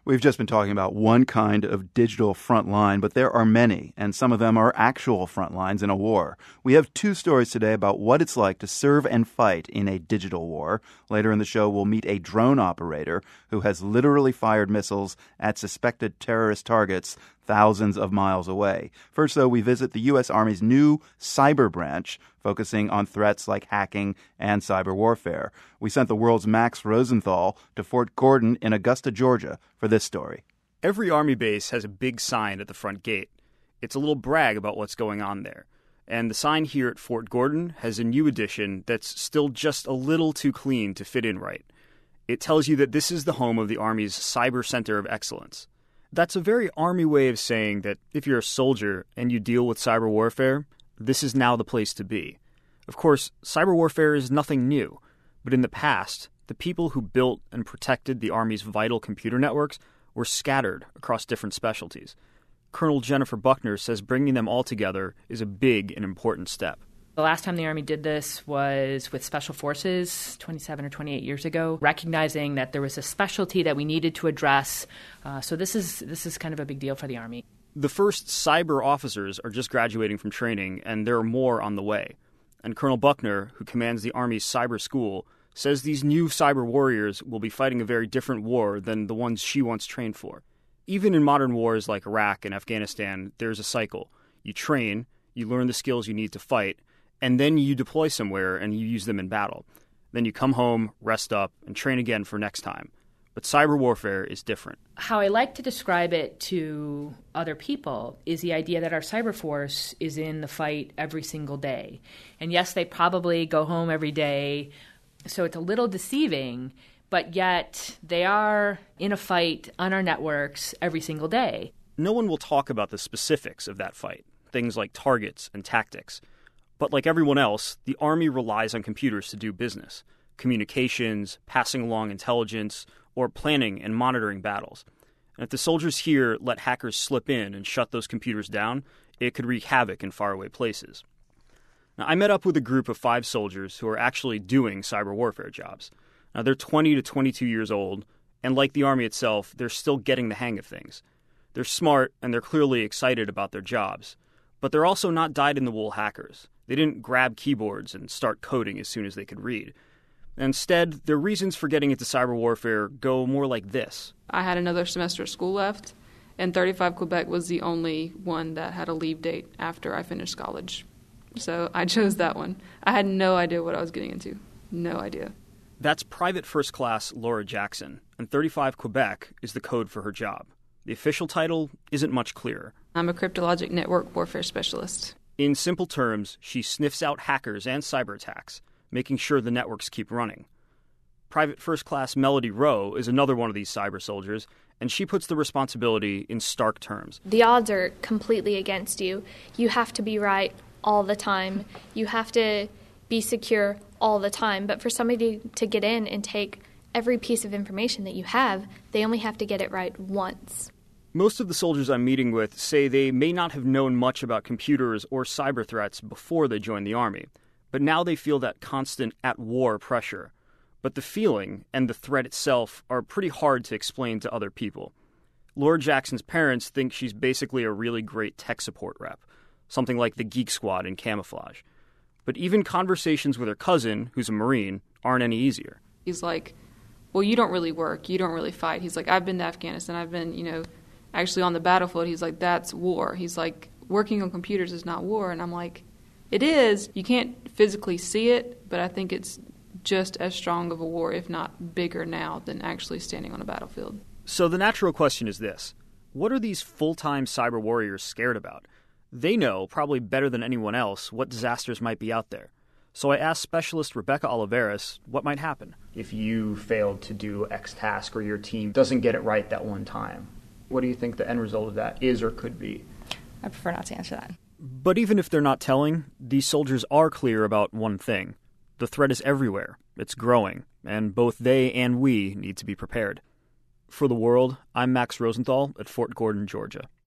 We've just been talking about one kind of digital front line, but there are many, and some of them are actual front lines in a war. We have two stories today about what it's like to serve and fight in a digital war. Later in the show, we'll meet a drone operator who has literally fired missiles at suspected terrorist targets thousands of miles away. First, though, we visit the U.S. Army's new cyber branch, focusing on threats like hacking and cyber warfare. We sent the world's Max Rosenthal to Fort Gordon in Augusta, Georgia, for this story. Every Army base has a big sign at the front gate. It's a little brag about what's going on there. And the sign here at Fort Gordon has a new addition that's still just a little too clean to fit in right. It tells you that this is the home of the Army's Cyber Center of Excellence. That's a very Army way of saying that if you're a soldier and you deal with cyber warfare, this is now the place to be. Of course, cyber warfare is nothing new, but in the past, the people who built and protected the Army's vital computer networks were scattered across different specialties. Colonel Jennifer Buckner says bringing them all together is a big and important step. The last time the Army did this was with Special Forces 27 or 28 years ago, recognizing that there was a specialty that we needed to address. So this is kind of a big deal for the Army. The first cyber officers are just graduating from training, and there are more on the way. And Colonel Buckner, who commands the Army's cyber school, says these new cyber warriors will be fighting a very different war than the ones she once trained for. Even in modern wars like Iraq and Afghanistan, there's a cycle. You train, you learn the skills you need to fight, and then you deploy somewhere and you use them in battle. Then you come home, rest up, and train again for next time. But cyber warfare is different. How I like to describe it to other people is the idea that our cyber force is in the fight every single day. And yes, they probably go home every day, so it's a little deceiving, but yet they are in a fight on our networks every single day. No one will talk about the specifics of that fight, things like targets and tactics. But like everyone else, the Army relies on computers to do business, communications, passing along intelligence, or planning and monitoring battles. And if the soldiers here let hackers slip in and shut those computers down, it could wreak havoc in faraway places. Now, I met up with a group of 5 soldiers who are actually doing cyber warfare jobs. Now, they're 20 to 22 years old, and like the Army itself, they're still getting the hang of things. They're smart, and they're clearly excited about their jobs. But they're also not dyed-in-the-wool hackers. They didn't grab keyboards and start coding as soon as they could read. Instead, their reasons for getting into cyber warfare go more like this. I had another semester of school left, and 35 Quebec was the only one that had a leave date after I finished college. So I chose that one. I had no idea what I was getting into. No idea. That's Private First Class Laura Jackson, and 35 Quebec is the code for her job. The official title isn't much clearer. I'm a cryptologic network warfare specialist. In simple terms, she sniffs out hackers and cyber attacks, making sure the networks keep running. Private First Class Melody Rowe is another one of these cyber soldiers, and she puts the responsibility in stark terms. The odds are completely against you. You have to be right all the time. You have to be secure all the time. But for somebody to get in and take every piece of information that you have, they only have to get it right once. Most of the soldiers I'm meeting with say they may not have known much about computers or cyber threats before they joined the Army, but now they feel that constant at-war pressure. But the feeling and the threat itself are pretty hard to explain to other people. Laura Jackson's parents think she's basically a really great tech support rep, something like the Geek Squad in Camouflage. But even conversations with her cousin, who's a Marine, aren't any easier. He's like, well, you don't really work. You don't really fight. He's like, I've been to Afghanistan. I've been, actually on the battlefield. He's like, that's war. He's like, working on computers is not war. And I'm like, it is. You can't physically see it, but I think it's just as strong of a war, if not bigger now, than actually standing on a battlefield. So the natural question is this. What are these full-time cyber warriors scared about? They know, probably better than anyone else, what disasters might be out there. So I asked specialist Rebecca Oliveras what might happen. If you failed to do X task or your team doesn't get it right that one time, what do you think the end result of that is or could be? I prefer not to answer that. But even if they're not telling, these soldiers are clear about one thing. The threat is everywhere. It's growing, and both they and we need to be prepared. For The World, I'm Max Rosenthal at Fort Gordon, Georgia.